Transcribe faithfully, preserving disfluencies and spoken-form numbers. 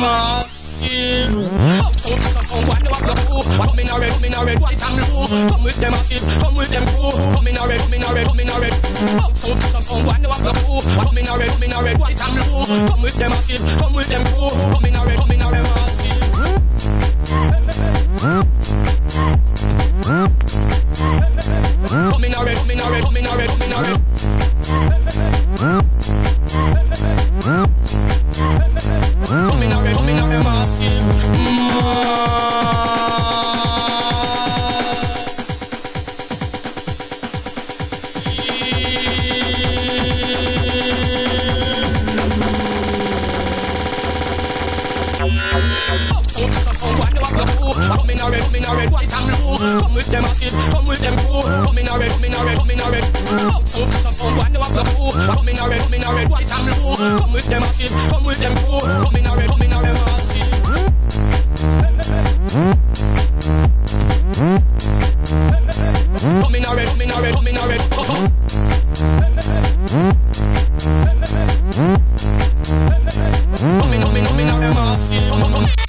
massive. Uptown catch a someone know what to do. Come in a red, come in a red, white and blue. Come with them massive, come with them crew. Come in a red, come in a red, come in a red. Uptown catch a someone know what to do. Come in a red, come in a red, white and blue. Come with them massive, come with them crew. Come in a red, come in a red massive. Come in a red, come in a red, come in a red, come in a red. Come in a red, come in a red massive. Come in a red, come in a red, white and blue. Come with them massive, come with them crew. Come in a red, come in a red, come in a red. Outside catch a someone know what to do. Come in a red, come in a red, white and blue. Come with them massive, come with them crew. Come in a red, come in a red massive. Come in a red, come in a red, come in a red. Come in, come in, come in a red massive.